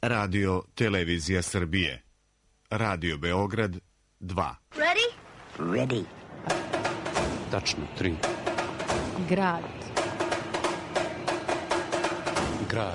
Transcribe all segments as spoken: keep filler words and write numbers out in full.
Radio Televizija Srbije. Radio Beograd dva. Ready? Ready. Tačno tri. Grad. Grad.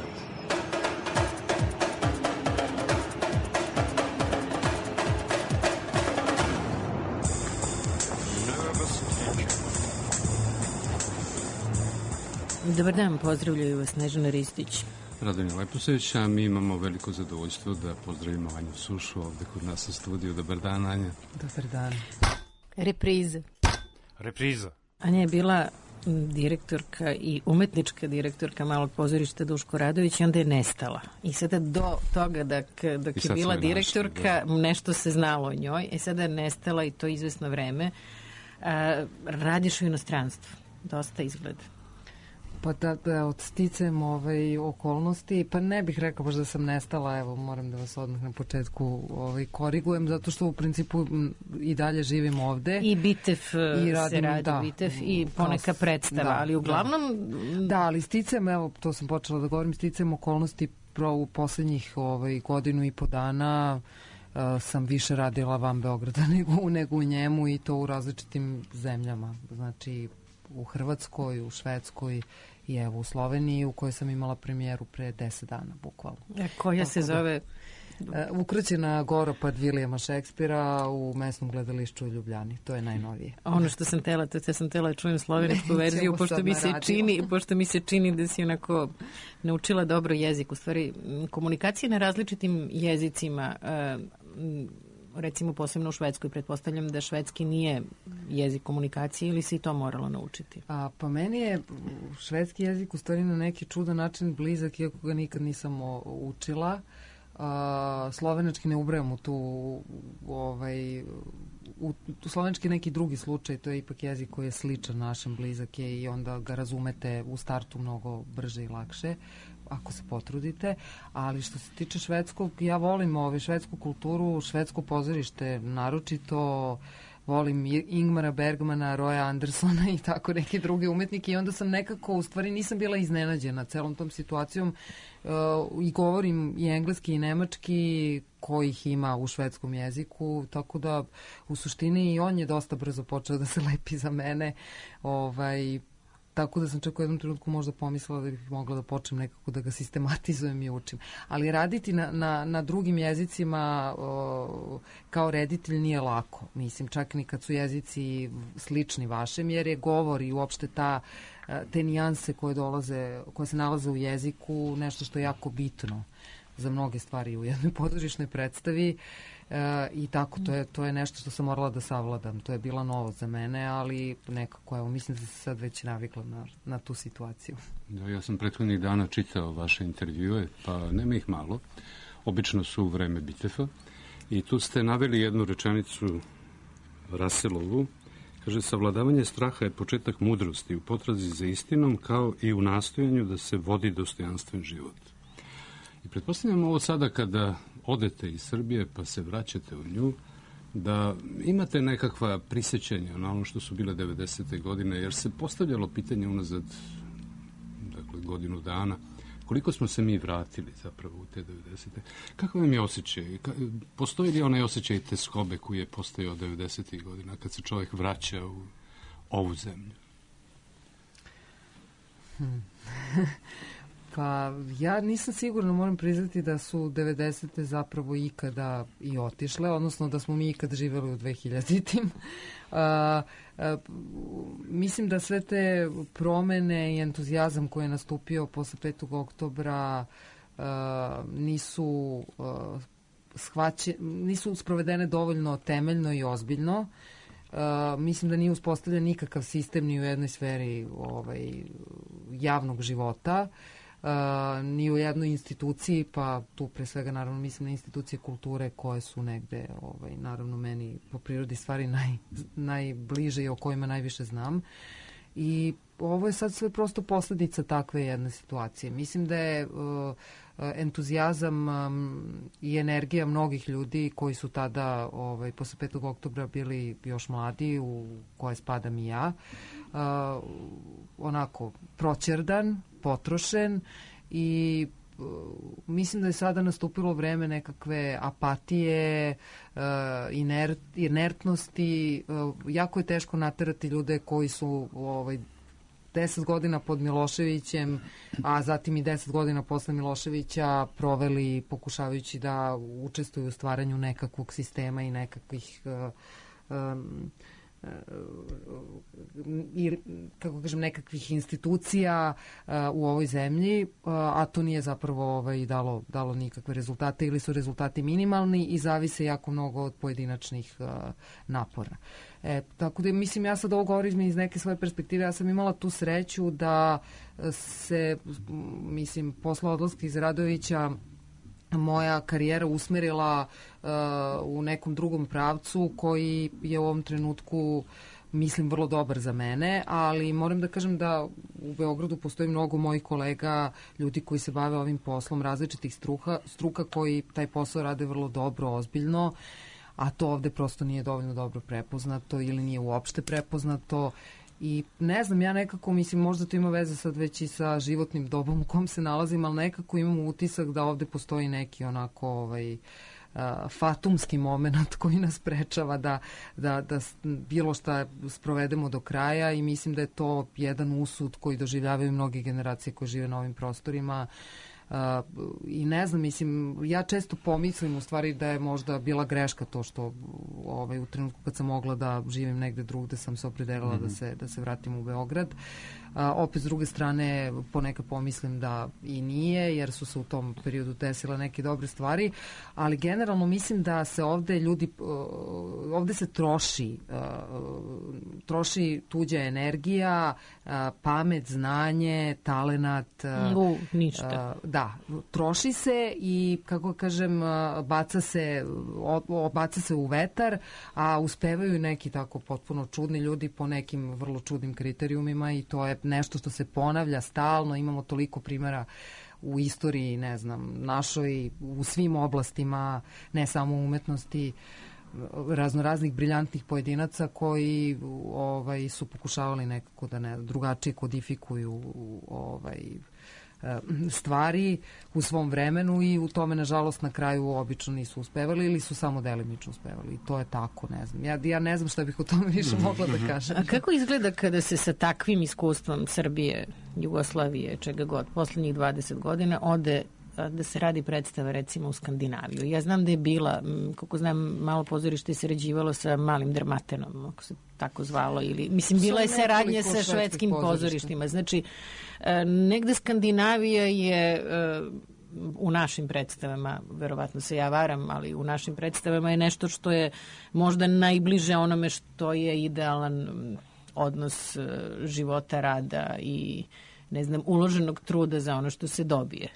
Dobar dan, pozdravljaju vas Snežana Ristić. Radomir Leposević, a mi imamo veliko zadovoljstvo da pozdravimo Anju Sušu ovde kod nas u studiju. Dobar dan, Anja. Dobar dan. Repriza. Repriza. Anja je bila direktorka i umetnička direktorka Malog pozorišta Duško Radović i onda je nestala. I sada do toga dok, dok je bila direktorka našli, nešto se znalo o njoj, i sada je nestala i to izvesno vreme. A, radiš u inostranstvu. Dosta izgleda. Pa da, da od sticajem ovaj, okolnosti, pa ne bih rekao baš da sam nestala, evo moram da vas odmah na početku ovaj, korigujem, zato što u principu i dalje živim ovde. I Bitev i radim, se radi, da, Bitev i poneka predstava, da, ali uglavnom... Da, da, ali sticajem, evo to sam počela da govorim, sticajem okolnosti pro u poslednjih ovaj, godinu i po dana uh, sam više radila van Beograda nego, nego u njemu i to u različitim zemljama, znači u Hrvatskoj, u Švedskoj i evo u Sloveniji, u kojoj sam imala premijeru pre deset dana, bukvalno. E, koja Tako se da, zove? E, Ukrućena Goropad Vilijama Šekspira u mesnom gledališću u Ljubljani. To je najnovije. Ono što sam tela, to sam tela čujem slovensku verziju, pošto mi se čini, pošto mi se čini da si onako naučila dobro jezik. U stvari, komunikacije na različitim jezicima, uh, recimo posebno u Švedskoj, pretpostavljam da švedski nije jezik komunikacije ili se i to moralo naučiti? A, pa meni je švedski jezik u stvari na neki čudan način blizak, iako ga nikad nisam o, učila. A, slovenački ne ubrajam u tu ovaj, u, u slovenački neki drugi slučaj, to je ipak jezik koji je sličan našem, blizak je i onda ga razumete u startu mnogo brže i lakše ako se potrudite, ali što se tiče švedskog, ja volim ovaj, švedsku kulturu, švedsko pozorište, naročito volim Ingmara Bergmana, Roya Andersona i tako neke druge umetnike i onda sam nekako, u stvari nisam bila iznenađena celom tom situacijom uh, i govorim i engleski i nemački kojih ima u švedskom jeziku, tako da u suštini i on je dosta brzo počeo da se lepi za mene, ovaj, tako da sam čak u jednom trenutku možda pomislila da bih mogla da počnem nekako da ga sistematizujem i učim. Ali raditi na, na, na drugim jezicima o, kao reditelj nije lako. Mislim, čak ni kad su jezici slični vašem, jer je govor i uopšte ta, te nijanse koje dolaze, koje se nalaze u jeziku nešto što je jako bitno za mnoge stvari u jednoj pozorišnoj predstavi e, i tako, to je, to je nešto što sam morala da savladam. To je bila novost za mene, ali nekako, evo, mislim da se sad već navikla na, na tu situaciju. Da, ja sam prethodnih dana čitao vaše intervjue, pa nema ih malo. Obično su u vreme Bitefa i tu ste naveli jednu rečenicu Russellovu. Kaže, savladavanje straha je početak mudrosti u potrazi za istinom kao i u nastojanju da se vodi dostojanstven život. I pretpostavljam ovo sada kada odete iz Srbije pa se vraćate u nju, da imate nekakva prisjećanja na ono što su bile devedesete godine, jer se postavljalo pitanje unazad dakle, godinu dana, koliko smo se mi vratili zapravo u te devedesete. Kako vam je osjećaj? Postoji li onaj osjećaj teskobe koji je postojao devedesetih godina kad se čovjek vraća u ovu zemlju? Hmm. Pa ja nisam sigurna, moram priznati da su devedesete zapravo ikada i otišle, odnosno da smo mi ikada živeli u dvehiljaditim. A, a, mislim da sve te promene i entuzijazam koji je nastupio posle petog oktobra a, nisu a, shvaće, nisu sprovedene dovoljno temeljno i ozbiljno. Uh, mislim da nije uspostavljen nikakav sistem ni u jednoj sferi ovaj, javnog života, uh, ni u jednoj instituciji, pa tu pre svega naravno mislim na institucije kulture koje su negde ovaj, naravno meni po prirodi stvari naj, najbliže i o kojima najviše znam. I ovo je sad sve prosto posledica takve jedne situacije. Mislim da je uh, entuzijazam um, i energija mnogih ljudi koji su tada ovaj, posle petog oktobra bili još mladi, u koje spadam i ja, uh, onako proćerdan, potrošen i mislim da je sada nastupilo vreme nekakve apatije, inert, inertnosti. Jako je teško naterati ljude koji su ovaj, deset godina pod Miloševićem, a zatim i deset godina posle Miloševića proveli pokušavajući da učestvuju u stvaranju nekakvog sistema i nekakvih um, i, kako kažem, nekakvih institucija uh, u ovoj zemlji, uh, a to nije zapravo ovaj, dalo, dalo nikakve rezultate ili su rezultati minimalni i zavise jako mnogo od pojedinačnih uh, napora. E, tako da, mislim, ja sad ovo govorim iz neke svoje perspektive. Ja sam imala tu sreću da se, mislim, posle odlaska iz Radovića moja karijera usmerila uh, u nekom drugom pravcu koji je u ovom trenutku, mislim, vrlo dobar za mene, ali moram da kažem da u Beogradu postoji mnogo mojih kolega, ljudi koji se bave ovim poslom, različitih struka, struka koji taj posao rade vrlo dobro, ozbiljno, a to ovde prosto nije dovoljno dobro prepoznato ili nije uopšte prepoznato. I ne znam, ja nekako, mislim, možda to ima veze sad već i sa životnim dobom u kom se nalazim, ali nekako imam utisak da ovde postoji neki onako ovaj, uh, fatumski moment koji nas sprečava da, da, da bilo šta sprovedemo do kraja i mislim da je to jedan usud koji doživljavaju mnoge generacije koje žive na ovim prostorima. Uh, i ne znam, mislim, ja često pomislim u stvari da je možda bila greška to što ovaj, u trenutku kad sam mogla da živim negde drugde sam se opredelila mm-hmm. da, se, da se vratim u Beograd. Uh, opet s druge strane ponekad pomislim da i nije, jer su se u tom periodu desile neke dobre stvari, ali generalno mislim da se ovde ljudi, uh, ovde se troši uh, troši tuđa energija, uh, pamet, znanje, talenat. Uh, U, ništa. Uh, Da, troši se i, kako kažem, baca se, baca se u vetar, a uspevaju neki tako potpuno čudni ljudi po nekim vrlo čudnim kriterijumima i to je nešto što se ponavlja stalno. Imamo toliko primjera u istoriji, ne znam, našoj, u svim oblastima, ne samo u umetnosti, raznoraznih briljantnih pojedinaca koji ovaj, su pokušavali nekako da ne, drugačije kodifikuju ovaj, stvari u svom vremenu i u tome, nažalost, na kraju obično nisu uspevali ili su samo delimično uspevali. I to je tako, ne znam. Ja, ja ne znam šta bih o tome više mogla da kažem. A kako izgleda kada se sa takvim iskustvom Srbije, Jugoslavije, čega god, poslednjih dvadeset godina ode da se radi predstava recimo u Skandinaviju? Ja znam da je bila, kako znam, malo pozorište je sarađivalo sa Malim Dramatenom, ako se tako zvalo, ili, mislim, bila je saradnja sa švedskim pozorištima. Znači, negde Skandinavija je u našim predstavama, verovatno se ja varam, ali u našim predstavama je nešto što je možda najbliže onome što je idealan odnos života, rada i, ne znam, uloženog truda za ono što se dobije.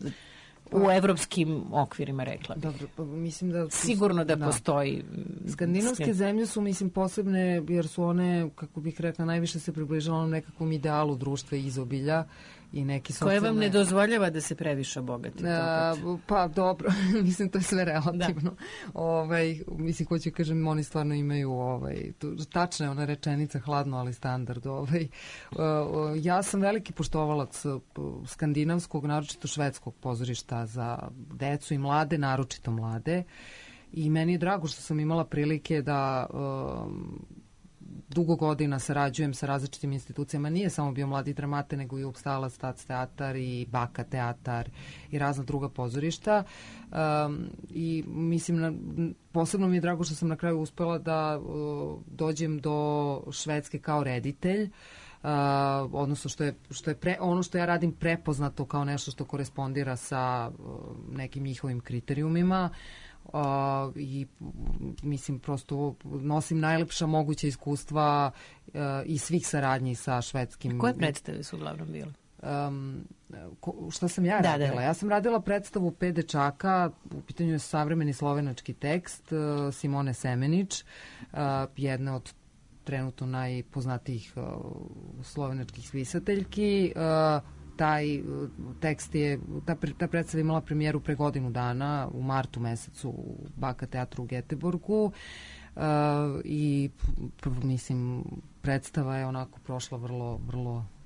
U evropskim okvirima, rekla bih. Dobro, pa mislim da... Sigurno da, da postoji... Skandinavske zemlje su, mislim, posebne jer su one, kako bih rekla, najviše se približavalo nekakvom idealu društva i izobilja i neki socijalne... Koje vam ne dozvoljava da se previše obogatite? Uh, pa dobro, mislim, to je sve relativno. Da. Ovaj, mislim, hoću kažem, oni stvarno imaju, ovaj, tu, tačna je ona rečenica, hladno, ali standard. Ovaj. Uh, ja sam veliki poštovalac skandinavskog, naročito švedskog pozorišta za decu i mlade, naročito mlade. I meni je drago što sam imala prilike da... Uh, dugo godina sarađujem sa različitim institucijama. Nije samo bio Mladi Dramate, nego i Upsala Stac teatar i Baka teatar i razna druga pozorišta. Um, I mislim, na, posebno mi je drago što sam na kraju uspela da uh, dođem do Švedske kao reditelj. Uh, odnosno što je, što je pre, ono što ja radim prepoznato kao nešto što korespondira sa uh, nekim njihovim kriterijumima. Uh, i mislim prosto nosim najlepša moguća iskustva uh, i svih saradnji sa švedskim. Koje predstave su uglavnom bile? Um, ko, šta sam ja da, radila? Da. Ja sam radila predstavu Pet dečaka, u pitanju je savremeni slovenački tekst uh, Simone Semenić, uh, jedna od trenutno najpoznatijih uh, slovenačkih spisateljki. Uh, taj tekst je, ta, ta predstava imala premijeru pre godinu dana u martu mesecu u Baka teatru u Göteborgu uh, i mislim predstava je onako prošla vrlo, vrlo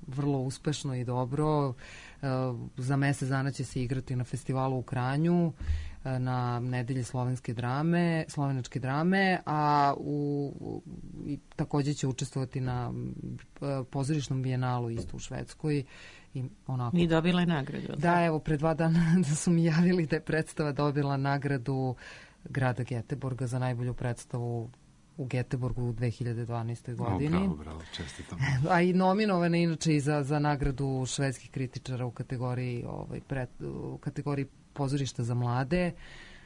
vrlo uspešno i dobro. Za mesec dana će se igrati na festivalu u Kranju, na nedelji slovenske drame, slovenačke drame, a u, i takođe će učestvovati na pozorišnom bijenalu isto u Švedskoj. I, onako, I dobila je nagradu. Da, evo, pre dva dana da su mi javili da je predstava dobila nagradu grada Göteborga za najbolju predstavu u Göteborgu u dve hiljade dvanaestoj godini. O, bravo, bravo, čestitam. A i nominovana inače i za, za nagradu švedskih kritičara u kategoriji, ovaj, pred, u kategoriji pozorišta za mlade. E,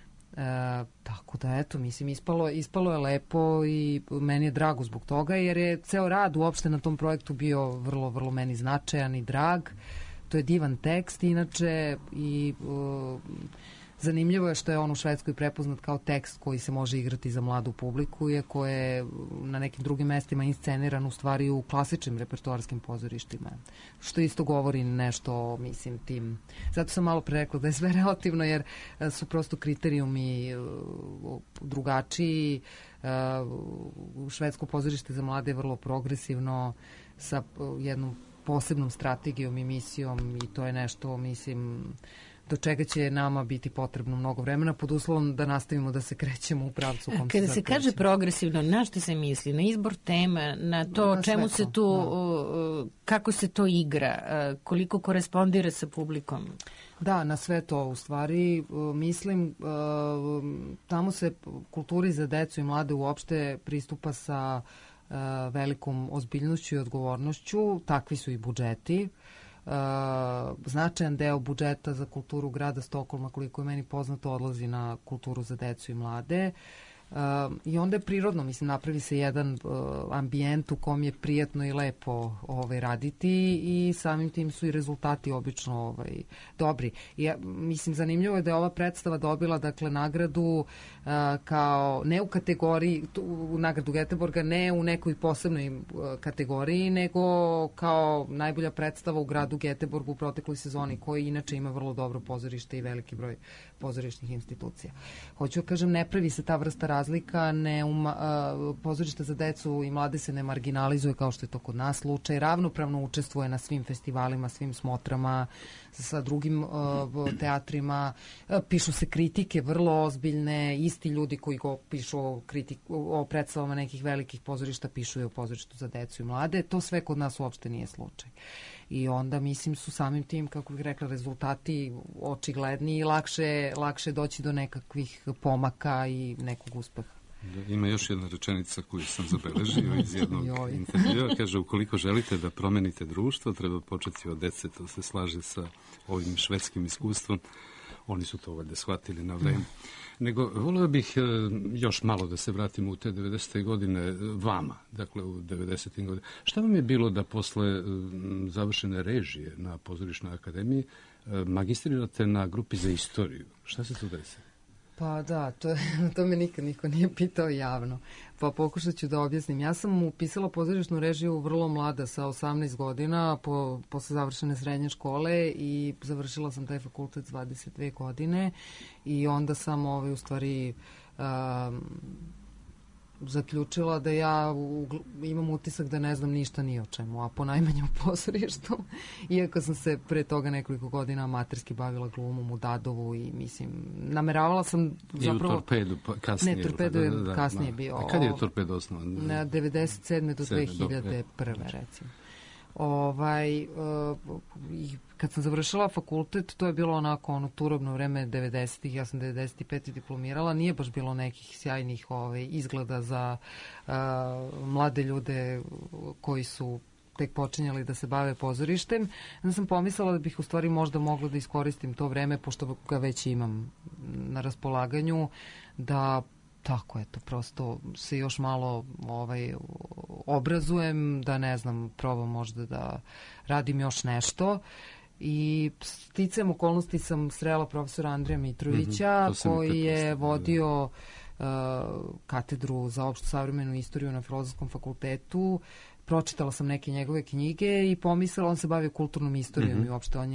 tako da, eto, mislim, ispalo, ispalo je lepo i meni je drago zbog toga, jer je ceo rad uopšte na tom projektu bio vrlo, vrlo meni značajan i drag. To je divan tekst, inače, i uh, zanimljivo je što je on u Švedskoj prepoznat kao tekst koji se može igrati za mladu publiku, iako je na nekim drugim mestima insceniran u stvari u klasičnim repertoarskim pozorištima. Što isto govori nešto, mislim, tim. Zato sam malo pre rekla da je sve relativno, jer su prosto kriterijumi drugačiji. Švedsko pozorište za mlade je vrlo progresivno, sa jednom posebnom strategijom i misijom, i to je nešto, mislim, do čega će nama biti potrebno mnogo vremena, pod uslovom da nastavimo da se krećemo u pravcu u kom se Kada se kaže progresivno, na što se misli? Na izbor tema, na to na čemu se tu, da. Kako se to igra, koliko korespondira sa publikom? Da, na sve to u stvari mislim, tamo se kulturi za decu i mlade uopšte pristupa sa velikom ozbiljnošću i odgovornošću, takvi su i budžeti. Uh, značajan deo budžeta za kulturu grada Stokholma, koliko je meni poznato, odlazi na kulturu za decu i mlade. Uh, I onda je prirodno, mislim, napravi se jedan uh, ambijent u kom je prijatno i lepo ovaj, raditi, i samim tim su i rezultati obično ovaj, dobri. I ja, mislim, zanimljivo je da je ova predstava dobila, dakle, nagradu uh, kao, ne u kategoriji, tu, u nagradu Göteborga, ne u nekoj posebnoj uh, kategoriji, nego kao najbolja predstava u gradu Göteborgu u protekloj sezoni, koji inače ima vrlo dobro pozorište i veliki broj pozorišnih institucija. Hoću da kažem, ne pravi se ta vrsta razlika, ne uma, uh, pozorište za decu i mlade se ne marginalizuje kao što je to kod nas slučaj, ravnopravno učestvuje na svim festivalima, svim smotrama, sa drugim uh, teatrima, uh, pišu se kritike vrlo ozbiljne, isti ljudi koji go pišu o, kritik, o predstavama nekih velikih pozorišta pišu i o pozorištu za decu i mlade, to sve kod nas uopšte nije slučaj. I onda, mislim, su samim tim, kako bih rekla, rezultati očigledni i lakše, lakše doći do nekakvih pomaka i nekog uspeha. Da, ima još jedna rečenica koju sam zabeležio iz jednog intervjua. Kaže, ukoliko želite da promenite društvo, treba početi od dece, to se slaže sa ovim švedskim iskustvom. Oni su to valjda shvatili na vreme. Nego, volio bih još malo da se vratimo u te devedesete godine vama, dakle u devedesetim godinama. Šta vam je bilo da posle završene režije na Pozorišnoj akademiji magistrirate na grupi za istoriju? Šta se tu desi? Pa da, to, to me nikad niko nije pitao javno. Pa pokušat ću da objasnim. Ja sam upisala pozorišnu režiju vrlo mlada, sa osamnaest godina, po, posle završene srednje škole, i završila sam taj fakultet s dvadeset dve godine, i onda sam ovaj, u stvari um, zaključila da ja u, imam utisak da ne znam ništa ni o čemu, a po najmanjem pozorištu. Iako sam se pre toga nekoliko godina amaterski bavila glumom u Dadovu i, mislim, nameravala sam zapravo... I u Torpedu pa, kasnije. Ne, Torpedu je da, da, da, kasnije da. bio. A kad je Torpedo osnovan? Na devedeset sedme do dve hiljade prve, recimo. Ovaj, uh, i kad sam završila fakultet, to je bilo onako ono turobno vreme devedesetih, ja sam devedeset pete diplomirala, nije baš bilo nekih sjajnih ovaj, izgleda za uh, mlade ljude koji su tek počinjali da se bave pozorištem. Onda sam pomislila da bih u stvari možda mogla da iskoristim to vreme, pošto ga već imam na raspolaganju, da tako, eto, prosto se još malo ovaj, obrazujem, da ne znam, probam možda da radim još nešto. I sticajem okolnosti sam srela profesora Andreja Mitrovića, mm-hmm, koji je vodio uh, katedru za opštu savremenu istoriju na Filozofskom fakultetu. Pročitala sam neke njegove knjige i pomislila, on se bavio kulturnom istorijom, mm-hmm, i uopšte on je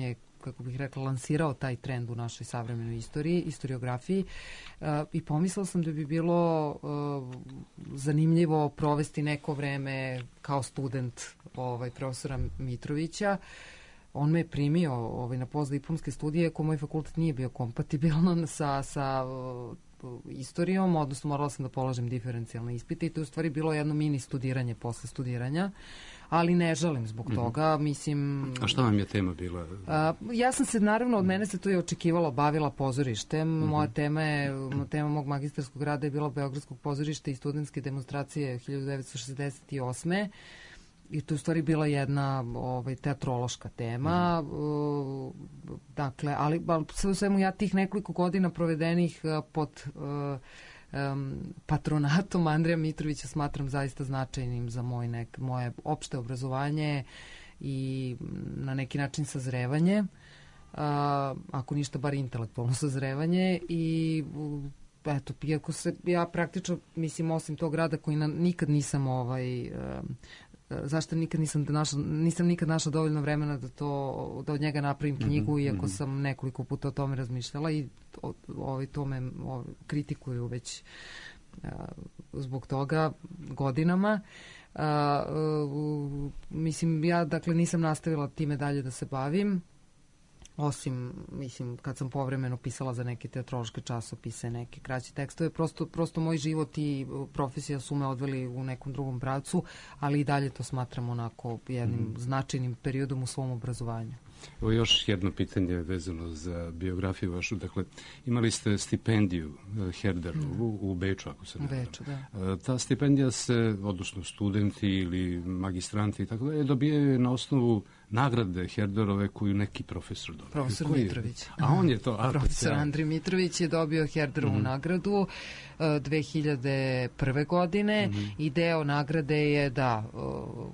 kako bih rekla, lansirao taj trend u našoj savremenoj istoriji, istoriografiji uh, i pomislila sam da bi bilo uh, zanimljivo provesti neko vreme kao student ovaj, profesora Mitrovića. On me je primio ovaj, na postdiplomske studije, ako moj fakultet nije bio kompatibilan sa, sa uh, istorijom, odnosno morala sam da polažem diferencijalne ispite i to je u stvari bilo jedno mini studiranje posle studiranja, ali ne žalim zbog mm-hmm. toga, mislim... A šta vam je tema bila? A, ja sam se, naravno, od mene se to je očekivalo, bavila pozorištem. Mm-hmm. Moja tema je, tema mog magistarskog rada je bila Beogradskog pozorišta i studentske demonstracije hiljadu devetsto šezdeset osme. I to je u stvari bila jedna ovaj, teatrološka tema. Mm. Dakle, ali sve u svemu ja tih nekoliko godina provedenih pod uh, um, patronatom Andreja Mitrovića smatram zaista značajnim za moj nek, moje opšte obrazovanje i na neki način sazrevanje. Uh, ako ništa, bar intelektualno sazrevanje i eto, iako se ja praktično, mislim, osim tog rada koji na, nikad nisam ovaj... Um, zašto nikad nisam našla, nisam nikad našla dovoljno vremena da to da od njega napravim knjigu, mm-hmm, iako mm-hmm. sam nekoliko puta o tome razmišljala i ovaj to me ovaj, kritikuju već a, zbog toga godinama. A, a, mislim, ja dakle nisam nastavila time dalje da se bavim, osim, mislim, kad sam povremeno pisala za neke teatrološke časopise, neke kraće tekstove, prosto, prosto moj život i profesija su me odveli u nekom drugom pravcu, ali i dalje to smatram onako jednim mm. značajnim periodom u svom obrazovanju. Evo još jedno pitanje vezano za biografiju vašu. Dakle, imali ste stipendiju Herderovu mm. u Beču, ako se ne znam. Beču, da. Ta stipendija se, odnosno studenti ili magistranti i tako da, dobijaju na osnovu nagrade Herderove koju neki profesor dobio. Profesor Mitrović. A on je to... A, profesor ja. Andrij Mitrović je dobio Herderovu mm. nagradu uh, dve hiljade prve. godine mm. i deo nagrade je da... Uh,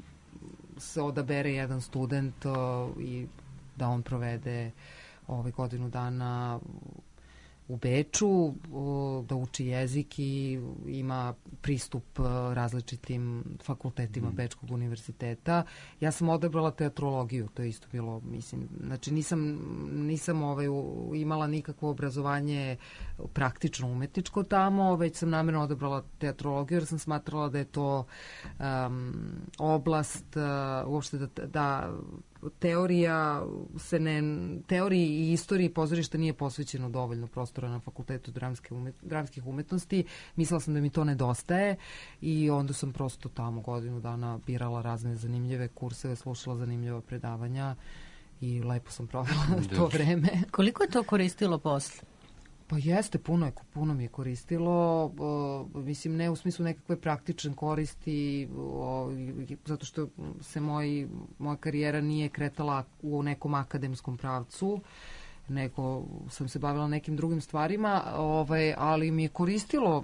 se odabere jedan student uh, i da on provede ovaj godinu dana u Beču, uh, da uči jezik i ima pristup uh, različitim fakultetima mm. Bečkog univerziteta. Ja sam odabrala teatrologiju, to je isto bilo, mislim, znači nisam, nisam ovaj, imala nikakvo obrazovanje praktično umetničko tamo, već sam namjerno odabrala teatrologiju jer sam smatrala da je to um, oblast uh, uopšte da, da teorija se ne, teoriji i istoriji pozorišta nije posvećeno dovoljno prostora na fakultetu dramske umet, dramskih umetnosti. Mislila sam da mi to nedostaje i onda sam prosto tamo godinu dana birala razne zanimljive kurseve, slušala zanimljiva predavanja i lepo sam provela to vreme. Koliko je to koristilo posle? Pa jeste, puno, je, puno mi je koristilo, uh, mislim ne u smislu nekakve praktične koristi, uh, zato što se moj, moja karijera nije kretala u nekom akademskom pravcu, nego sam se bavila nekim drugim stvarima, ovaj, ali mi je koristilo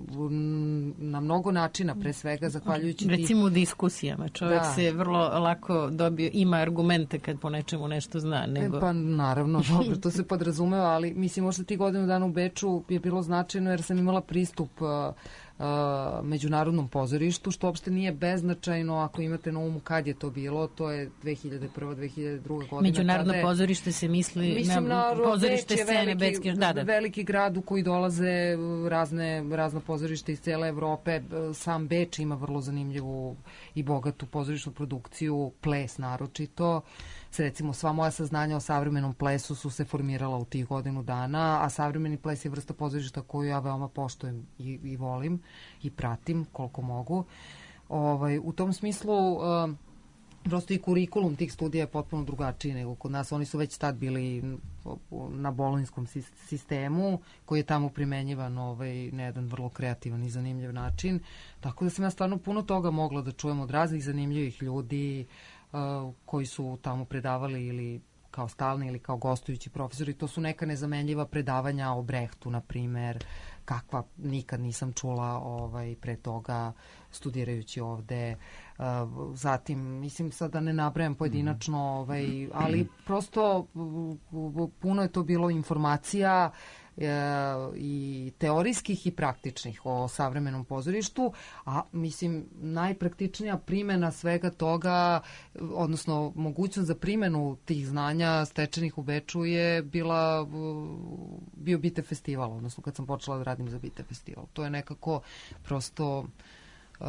na mnogo načina, pre svega zahvaljujući... Recimo u diskusijama, čovjek da. se vrlo lako dobio, ima argumente kad po nečemu nešto zna. Nego... E, pa naravno, dobro, to se podrazumeva, ali mislim, možda ti godinu dana u Beču je bilo značajno jer sam imala pristup uh, Uh, međunarodnom pozorištu, što uopšte nije beznačajno ako imate na umu kad je to bilo, to je dve hiljade prva. dve hiljade druga. godina. Međunarodno je, pozorište se misli mislim, na, na pozorište scene veliki, Bečke, da, da. veliki grad u koji dolaze razne, razne pozorište iz cele Evrope. Sam Beč ima vrlo zanimljivu i bogatu pozorišnu produkciju, ples naročito. Recimo, sva moja saznanja o savremenom plesu su se formirala u tih godinu dana, a savremeni ples je vrsta pozorišta koju ja veoma poštujem i, i volim i pratim koliko mogu. Ovaj, u tom smislu, uh, prosto i kurikulum tih studija je potpuno drugačiji nego kod nas. Oni su već tad bili na bolonjskom sistemu koji je tamo primenjivan ovaj, na jedan vrlo kreativan i zanimljiv način. Tako da sam ja stvarno puno toga mogla da čujem od raznih zanimljivih ljudi Uh, koji su tamo predavali ili kao stalni ili kao gostujući profesori. To su neka nezamenljiva predavanja o Brehtu, na primer, kakva nikad nisam čula ovaj, pre toga studirajući ovde. Uh, zatim, mislim sad da ne nabrajam pojedinačno, ovaj, ali prosto puno je to bilo informacija i teorijskih i praktičnih o savremenom pozorištu, a mislim najpraktičnija primjena svega toga, odnosno mogućnost za primjenu tih znanja stečenih u Beču je bila bio Bite festival, odnosno kad sam počela da radim za Bite festival. To je nekako prosto uh,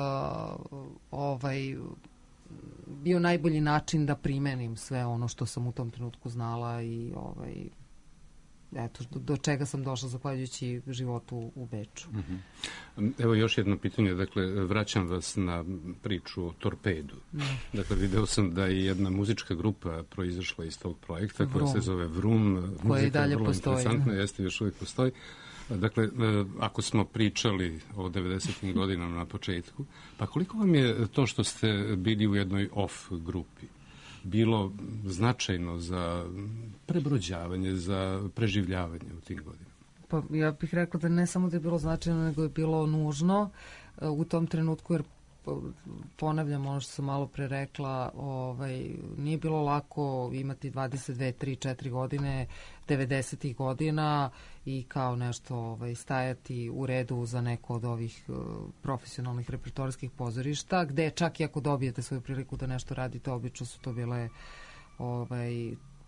ovaj bio najbolji način da primenim sve ono što sam u tom trenutku znala i ovaj eto, do, do čega sam došla zahvaljujući životu u Beču. Uh-huh. Evo još jedno pitanje, dakle, vraćam vas na priču o Torpedu. Uh. Dakle, video sam da je jedna muzička grupa proizašla iz tog projekta koja se zove Vrum. Koja i dalje postoji. Interesantno, jeste, još uvijek postoji. Dakle, ako smo pričali o devedesetim godinama na početku, pa koliko vam je to što ste bili u jednoj off grupi bilo značajno za prebrođavanje, za preživljavanje u tim godinama? Pa ja bih rekla da ne samo da je bilo značajno, nego je bilo nužno u tom trenutku, jer ponavljam ono što sam malo pre rekla, ovaj, nije bilo lako imati dvadeset dve, tri, četiri godine devedesetih godina i kao nešto ovaj, stajati u redu za neko od ovih uh, profesionalnih repertoarskih pozorišta, gde čak i ako dobijete svoju priliku da nešto radite, obično su to bile ovaj,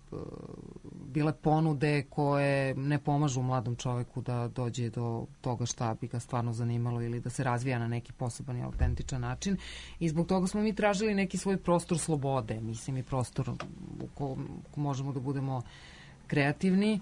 bile ponude koje ne pomažu mladom čoveku da dođe do toga šta bi ga stvarno zanimalo ili da se razvija na neki poseban i autentičan način. I zbog toga smo mi tražili neki svoj prostor slobode, mislim i prostor u kojem možemo da budemo kreativni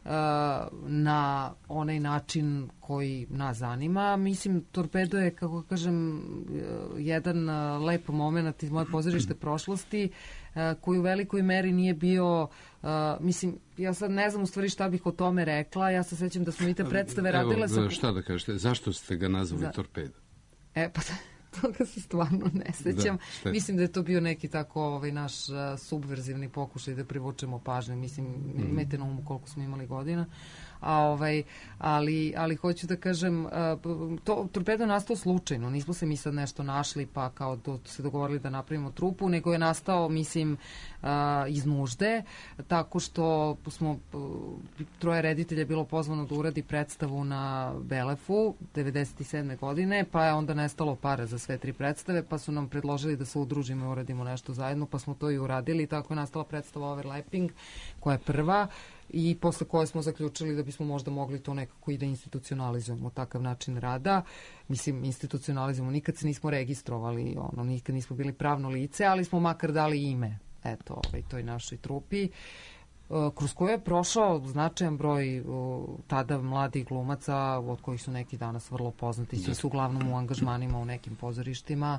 na onaj način koji nas zanima. Mislim, Torpedo je, kako kažem, jedan lep moment iz moje pozorište prošlosti koji u velikoj meri nije bio, uh, mislim, ja sad ne znam u stvari šta bih o tome rekla, ja se sećam da smo i te predstave Evo, radile sa... šta da kažete, zašto ste ga nazvali Za... Torpedo? E, pa toga se stvarno ne sećam. Da, mislim da je to bio neki tako ovaj, naš uh, subverzivni pokušaj da privučemo pažnju, mislim, mm. imajte na umu koliko smo imali godina. A ovaj, ali, ali hoću da kažem, to Torpedo je nastao slučajno, nismo se mi sad nešto našli pa kao do, se dogovorili da napravimo trupu, nego je nastao, mislim, iz nužde, tako što smo, troje reditelja bilo pozvano da uradi predstavu na Belefu devedeset sedme godine, pa je onda nestalo para za sve tri predstave, pa su nam predložili da se udružimo i uradimo nešto zajedno, pa smo to i uradili i tako je nastala predstava Overlapping, koja je prva, i posle koje smo zaključili da bismo možda mogli to nekako i da institucionalizujemo takav način rada. Mislim, institucionalizujemo, nikad se nismo registrovali, ono, nikad nismo bili pravno lice, ali smo makar dali ime, eto, ovaj, toj našoj trupi, kroz koju je prošao značajan broj tada mladih glumaca, od kojih su neki danas vrlo poznati, svi su uglavnom u angažmanima u nekim pozorištima.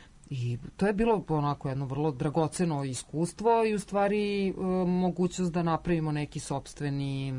I to je bilo onako jedno vrlo dragoceno iskustvo i u stvari e, mogućnost da napravimo neki sopstveni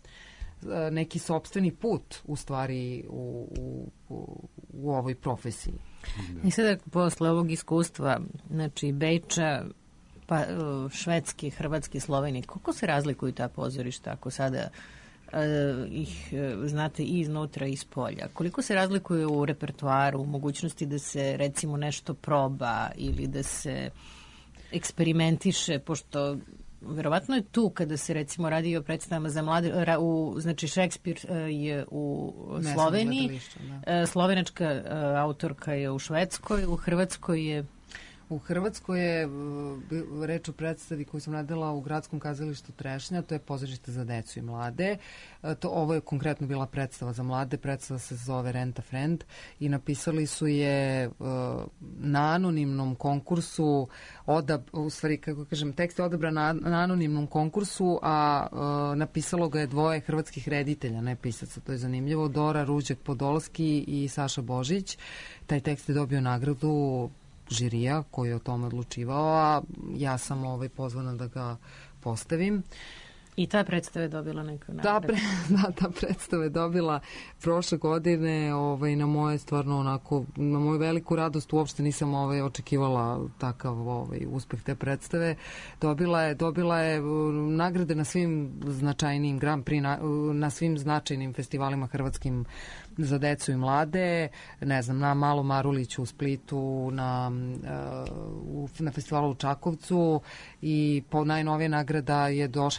e, neki sopstveni put u stvari u, u, u ovoj profesiji. Da. I sada posle ovog iskustva, znači Beča, pa švedski, hrvatski, Sloveniji, koliko se razlikuju ta pozorišta ako sada Uh, ih uh, znate i iznutra i iz polja? Koliko se razlikuju u repertoaru, u mogućnosti da se recimo nešto proba ili da se eksperimentiše, pošto verovatno je tu kada se recimo radi o predstavama za mlade, ra, u, znači Šekspir uh, je u ne Sloveniji, da. uh, slovenačka uh, autorka je u Švedskoj, u Hrvatskoj je U Hrvatskoj je reč o predstavi koju sam radila u Gradskom kazalištu Trešnja, to je pozorište za decu i mlade. To, ovo je konkretno bila predstava za mlade, predstava se zove Rent a Friend i napisali su je uh, na anonimnom konkursu, odab, u stvari, kako kažem, tekst je odabran na, na anonimnom konkursu, a uh, napisalo ga je dvoje hrvatskih reditelja, ne pisaca, to je zanimljivo, Dora Ruđak-Podolski i Saša Božić. Taj tekst je dobio nagradu žirija koji je o tome odlučivao, a ja sam ovaj pozvana da ga postavim. I ta predstava je dobila neku nagradu. Da, pre, da, ta predstava je dobila prošle godine, ovaj, na moje stvarno onako, na moju veliku radost uopšte nisam ovaj, očekivala takav ovaj, uspeh te predstave. Dobila je, dobila je nagrade na svim značajnim Grand Prix, na, na svim značajnim festivalima hrvatskim za decu i mlade, ne znam, na Malom Maruliću u Splitu, na, uh, na festivalu u Čakovcu i po najnovije nagrada je došla krajem ove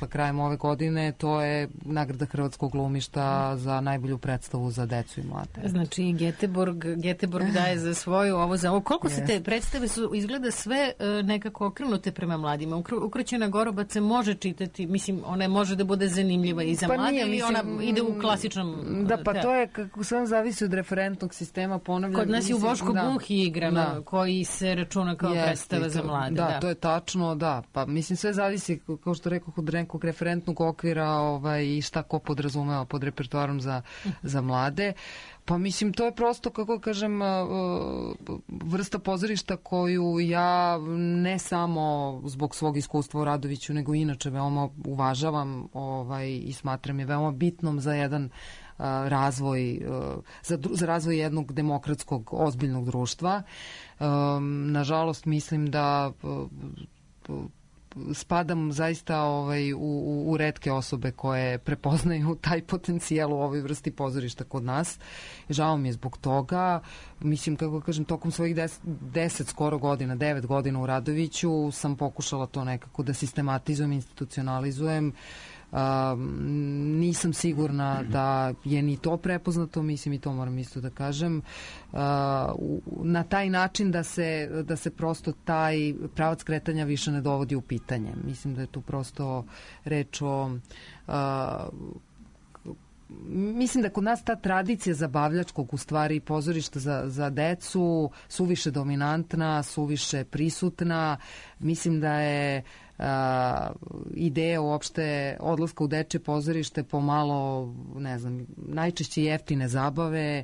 ove godine, to je nagrada Hrvatskog glumišta za najbolju predstavu za decu i mlade. Znači, Göteborg, Göteborg daje za svoju ovo za ovo. Koliko se te predstave su, izgleda sve nekako okrenute prema mladima? Ukrućena Gorobac se može čitati, mislim, ona može da bude zanimljiva i za pa mlade, nije, ili mislim, ona ide u klasičnom... Da, pa te... to je, kako sve zavisi od referentnog sistema, ponavljam... Kod nas je u Boško da, Buh igrano, da. koji se računa kao yes, predstava to, za mlade. Da, da, to je tačno, da. Pa mislim, sve zavisi, kao što rekao, od nekog referentnog okvira ovaj, i šta ko podrazumeva pod repertoarom za, za mlade. Pa mislim, to je prosto, kako kažem, vrsta pozorišta koju ja ne samo zbog svog iskustva u Radoviću, nego inače veoma uvažavam ovaj, i smatram je veoma bitnom za jedan razvoj, za, za razvoj jednog demokratskog, ozbiljnog društva. Nažalost, mislim da spadam zaista ovaj, u, u, u retke osobe koje prepoznaju taj potencijal u ovoj vrsti pozorišta kod nas. Žao mi je zbog toga. Mislim, kako kažem, tokom svojih deset, deset skoro godina, devet godina u Radoviću sam pokušala to nekako da sistematizujem, institucionalizujem. Uh, nisam sigurna da je ni to prepoznato, mislim i to moram isto da kažem, uh, na taj način da se, da se prosto taj pravac kretanja više ne dovodi u pitanje. Mislim da je tu prosto reč o uh, mislim da kod nas ta tradicija zabavljačkog, u stvari pozorišta za, za decu, suviše dominantna, suviše prisutna. Mislim da je Uh, ideja uopšte odlaska u dečje pozorište pomalo, ne znam, najčešće jeftine zabave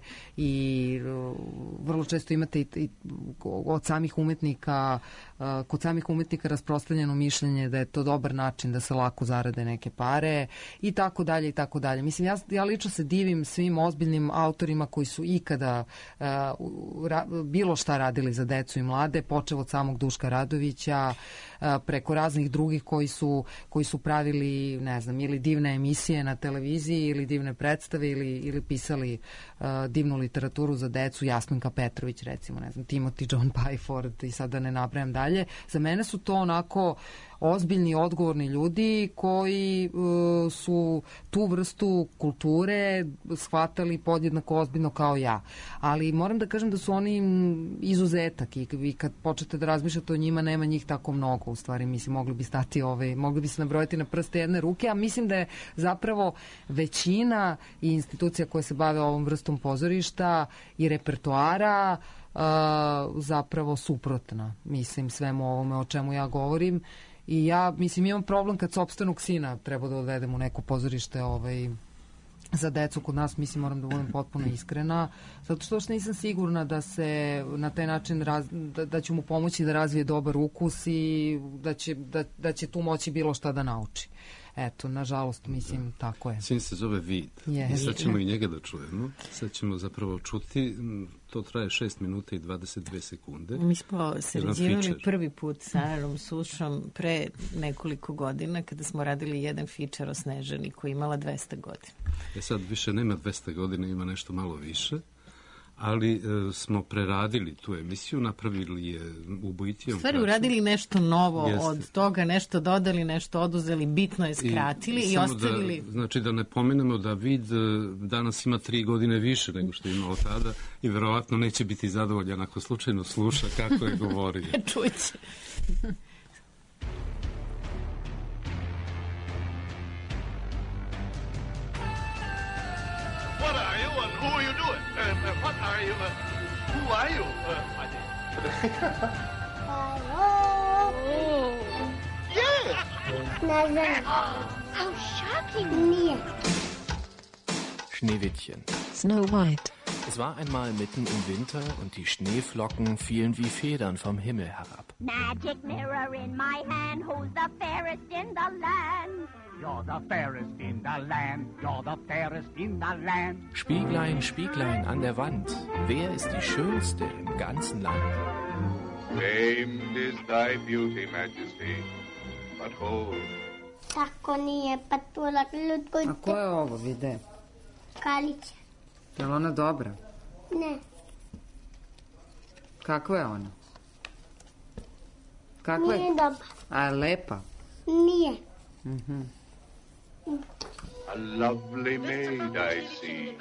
i uh, vrlo često imate i, i od samih umetnika, uh, kod samih umetnika rasprostranjeno mišljenje da je to dobar način da se lako zarade neke pare i tako dalje i tako dalje. Mislim, ja, ja lično se divim svim ozbiljnim autorima koji su ikada uh, ra, bilo šta radili za decu i mlade, počev od samog Duška Radovića, uh, preko raznih drugih koji su, koji su pravili, ne znam, ili divne emisije na televiziji ili divne predstave ili, ili pisali uh, divnu literaturu za decu, Jasminka Petrović recimo, ne znam, Timothy John Byford i sad da ne nabrajam dalje. Za mene su to onako ozbiljni, odgovorni ljudi koji uh, su tu vrstu kulture shvatali podjednako ozbiljno kao ja. Ali moram da kažem da su oni izuzetak i, i kad počete da razmišljate o njima, nema njih tako mnogo. U stvari, mislim, mogli bi stati ove, mogli bi se nabrojati na prste jedne ruke, a mislim da je zapravo većina i institucija koje se bave ovom vrstom pozorišta i repertoara uh, zapravo suprotna, mislim, svemu ovome o čemu ja govorim. I ja, mislim, imam problem kad sopstvenog sina treba da odvedem u neko pozorište ovaj, za decu kod nas, mislim, moram da budem potpuno iskrena, zato što još nisam sigurna da se na taj način, raz, da, da ću mu pomoći da razvije dobar ukus i da će, da, da će tu moći bilo šta da nauči. Eto, nažalost, mislim, tako je. Sin se zove Vid. Yes. I sad ćemo i njega da čujemo. Sad ćemo zapravo čuti, to traje šest minuta i dvadeset dve sekunde. Mi smo sređivali prvi put sa Arom Sušom pre nekoliko godina kada smo radili jedan fičar o Snežani koja imala dvesta godina. E sad više nema dvesta godina, ima nešto malo više. Ali e, smo preradili tu emisiju, napravili je ubojitijom. U stvari uradili nešto novo. Jeste. Od toga, nešto dodali, nešto oduzeli, bitno je skratili i, i ostavili. Da, znači da ne pomenemo da Vid danas ima tri godine više nego što je imao tada i verovatno neće biti zadovoljan ako slučajno sluša kako je govorio. Čuće. What are you and who are you doing? Uh, uh, what are you? Uh, who are you? Uh, I think. Hello. Oh. Yes. Never. How shocking. Near. Schneewittchen. Snow White. Es war einmal mitten im Winter und die Schneeflocken fielen wie Federn vom Himmel herab. Magic mirror in my hand, who's the fairest in the land? You're the fairest in the land, you're the fairest in the land. Spieglein, Spieglein an der Wand, wer ist die Schönste im ganzen Land? Famed is thy beauty, majesty, but hold. Tako nije patulak lutko. A ko je ovo, Vide? Kalića. Je li ona dobra? Ne. Kakva je ona? Kakva Nije je? dobra. A je lepa? Nije. Mhm. A lovely maid I see.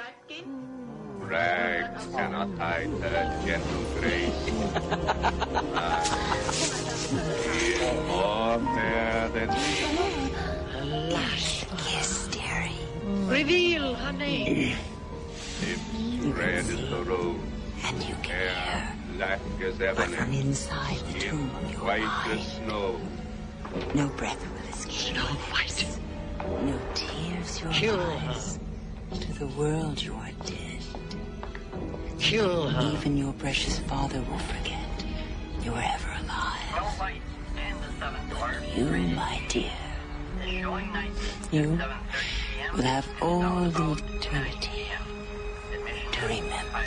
Rags cannot hide her gentle grace. Ah, she is more fair than me. A lush kiss, dearie. Reveal her name. Lips red as the rose. And you can hair hear. Black as But ebony. from inside the tomb you White lie. as snow. No breath will escape. Snow White. No tears your Kill eyes. To the world you are dead. Kill her. Even your precious father will forget you were ever alive. You, my dear, you will have all eternity to remember.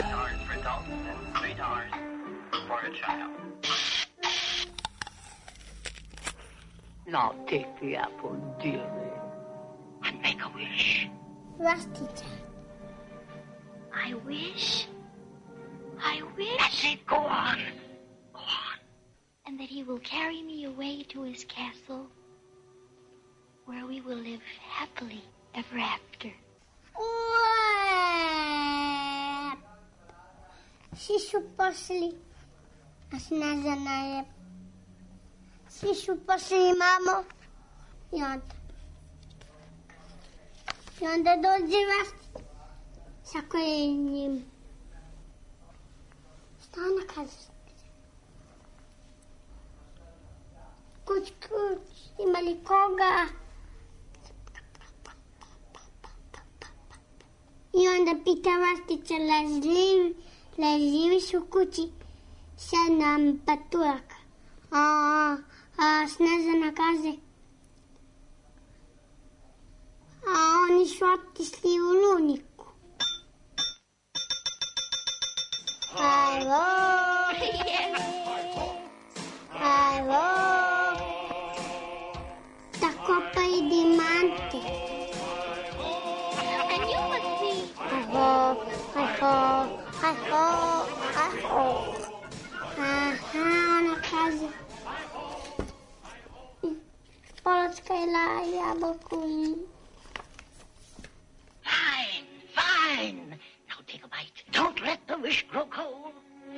Now take the apple, dearie, and make a wish. Rusty Jack. I wish. I wish. That's it. Go on. Go on. And that he will carry me away to his castle, where we will live happily ever after. Sishu poszli, a snażana Sishu poszli, mamo. I onda. I onda dođe vas sa kolenjem. Šta ona kaže? Kuć, kuć, ima li koga? I onda pita Vastica, leži, leživiš u kući? Sad nam patuljaka. A, a Snežana kaže, a oni su otišli u luniku. Halo, halo, da kopaju dimante. And you must be. Halo, halo, halo, halo. Aha, ona kaže, Polacka je la jabuku. Fine, fine. Now take a bite. Don't let the wish grow cold.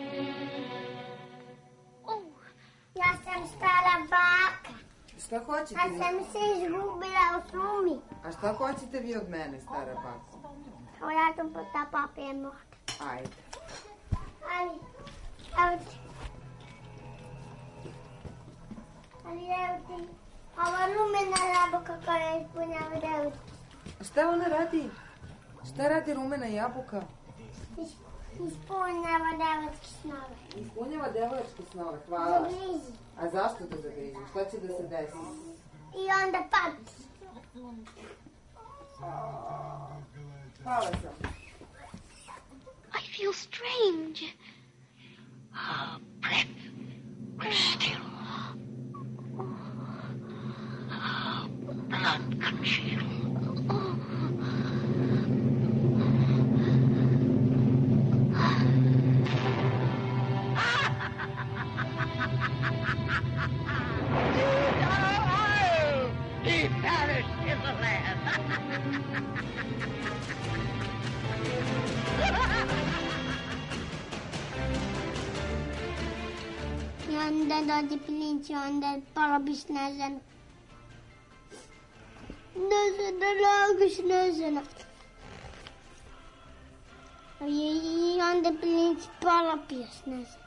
Oh, ja sam stara baka. Šta hoćete A vi? sam se izgubila u šumi. A šta hoćete vi od mene, stara baka? Ja sam puta papir možda. Ajde. Ali, evo ti. Ali evo ti. Ova rumena jabuka koja ispunjava evo ti. A šta ona radi? Šta radi rumena jabuka? Ispunjava devojčke snove. Ispunjava devojčke snove, hvala. Zagrizi. A zašto to zagrizi? Šta će da se desi? I onda pati. Hvala sam. I feel strange. Her breath was still. Her blood congealed. He perished in the land. I onda dođe princ i onda porobi Snežanu. Snežana, draga Snežana. I onda princ polopio Snežanu.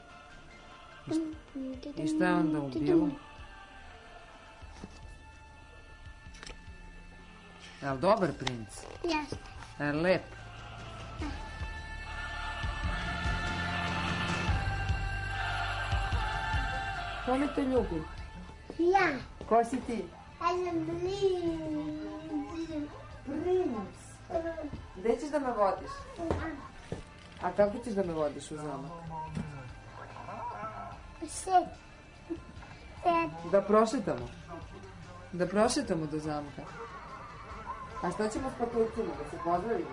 I šta je onda ubilo? Je li dobar princ? Jeste. Je li lep? Ko me te ljubi? Ja. Ko si ti? Ja sam princ. Princ. Gde ćeš da me vodiš? A kako ćeš da me vodiš u zamak? Sed. Sed. Da prošetamo. Da prošetamo do zamka. A šta ćemo s patuljcima? Da se pozdravimo?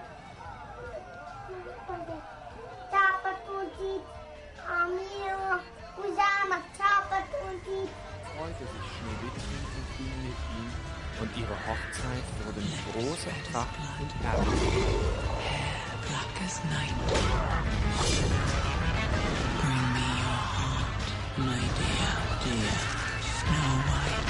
Ćao patuljci. A mi u zamak. Ćao patuljci. Freute sich Schneewittchen und ging mit ihm und ihre Hochzeit wurde mit großer Pracht und Herrlichkeit. Hair black as night. Bring me your heart, my dear, dear Snow White.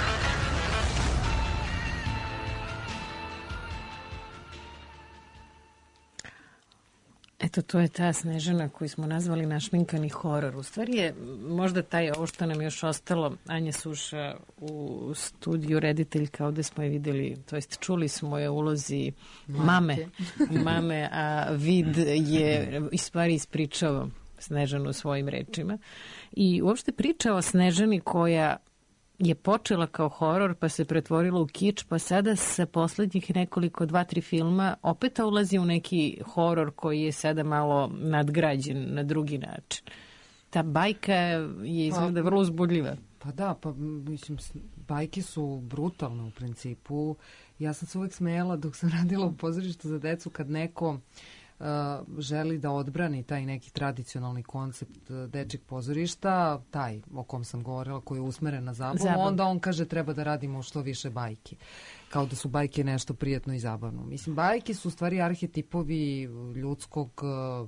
Eto, to je ta Snežana koju smo nazvali našminkani horor. U stvari je možda taj, ovo što nam još ostalo, Anja Suša u studiju, rediteljka, ovde smo je videli, to jest čuli smo je ulozi mame, mame, a Vid je i stvari ispričao Snežanu svojim rečima. I uopšte priča o Snežani koja je počela kao horor, pa se pretvorila u kič, pa sada sa poslednjih nekoliko, dva, tri filma opet ulazi u neki horor koji je sada malo nadgrađen na drugi način. Ta bajka je izgleda vrlo uzbudljiva. Pa da, pa mislim, bajke su brutalne u principu. Ja sam se uvek smejala dok sam radila u pozorištu za decu kad neko Uh, želi da odbrani taj neki tradicionalni koncept uh, dečjeg pozorišta, taj o kom sam govorila, koji je usmeren na zabavu, Zabav. onda on kaže treba da radimo što više bajki. Kao da su bajke nešto prijatno i zabavno. Mislim, bajke su u stvari arhetipovi ljudskog uh,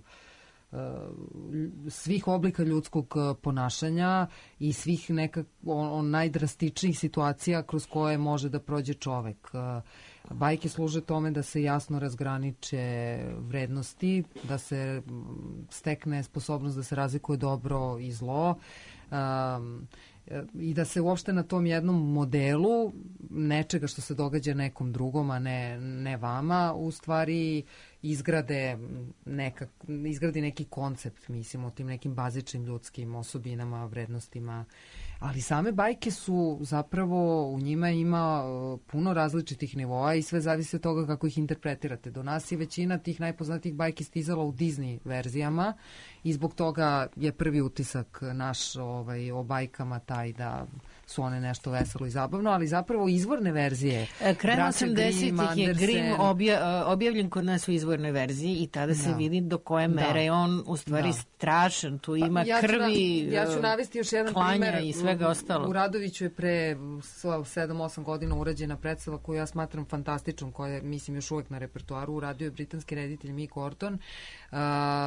svih oblika ljudskog ponašanja i svih nekak on, on najdrastičnijih situacija kroz koje može da prođe čovek. Bajke služe tome da se jasno razgraniče vrednosti, da se stekne sposobnost da se razlikuje dobro i zlo, um, i da se uopšte na tom jednom modelu nečega što se događa nekom drugom, a ne, ne vama, u stvari izgrade nekak, izgradi neki koncept, mislim, o tim nekim bazičnim ljudskim osobinama, vrednostima. Ali same bajke su zapravo, u njima ima puno različitih nivoa i sve zavisi od toga kako ih interpretirate. Do nas je većina tih najpoznatijih bajki stizala u Disney verzijama i zbog toga je prvi utisak naš ovaj, o bajkama taj da su one nešto veselo i zabavno, ali zapravo izvorne verzije. Krajem osamdesetih je Grimm obja, objavljen kod nas u izvornoj verziji i tada se da. vidi do koje mere je on u stvari da. strašan. Tu ima ja krvi, na, ja ću navesti još jedan primer i svega ostalo. U Radoviću je pre sedam osam godina urađena predstava koju ja smatram fantastičnom, koja je, mislim, još uvek na repertoaru. Uradio je britanski reditelj Mick Orton. Uh,